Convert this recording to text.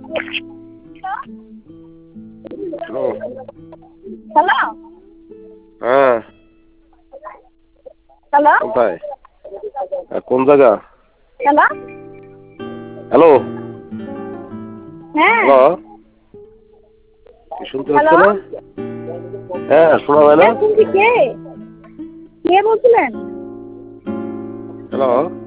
Hello. Hello. হ্যাঁ। Hello. কোথায়? কোন জায়গা? হ্যালো। হ্যালো। হ্যাঁ। হ্যালো। কি শুনতে হচ্ছে হ্যালো। না? হ্যাঁ, শোনা যায় না? হ্যাঁ শুনছি। কে? কে বলছিলেন? হ্যালো।